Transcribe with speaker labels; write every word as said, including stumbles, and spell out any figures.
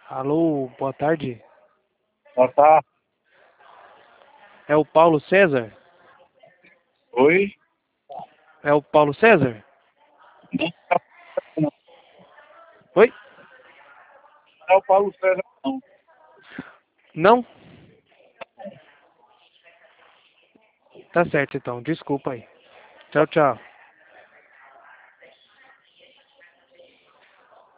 Speaker 1: Alô, boa tarde.
Speaker 2: Ah, tá.
Speaker 1: É o Paulo César?
Speaker 2: Oi?
Speaker 1: É o Paulo César?
Speaker 2: Não, não
Speaker 1: Oi?
Speaker 2: é o Paulo César, não.
Speaker 1: Não? Tá certo então, desculpa aí. Tchau, tchau.